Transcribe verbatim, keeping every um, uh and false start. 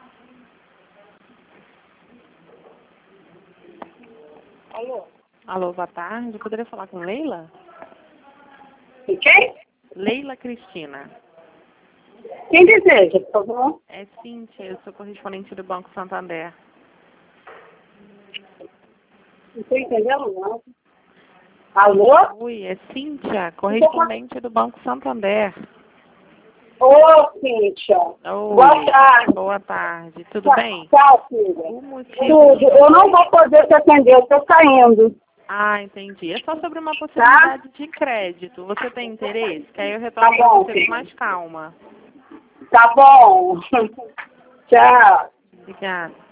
Alô? Alô, boa tarde. Eu poderia falar com Leila? E quem? Leila Cristina. Quem deseja, por favor? É Cíntia, eu sou correspondente do Banco Santander. Não estou entendendo, não. Alô? Oi, é Cíntia, correspondente do Banco Santander. Ô, Cíntia. Oi, Boa tarde. boa tarde. Tudo Tchau, bem? tchau, filha. O motivo... Tudo. Eu não vou poder te atender, eu estou saindo. Ah, entendi. É só sobre uma possibilidade de crédito. Você tem interesse? Que aí eu retorno Tá para bom, você filha. com mais calma. Tá bom. Tchau. Obrigada.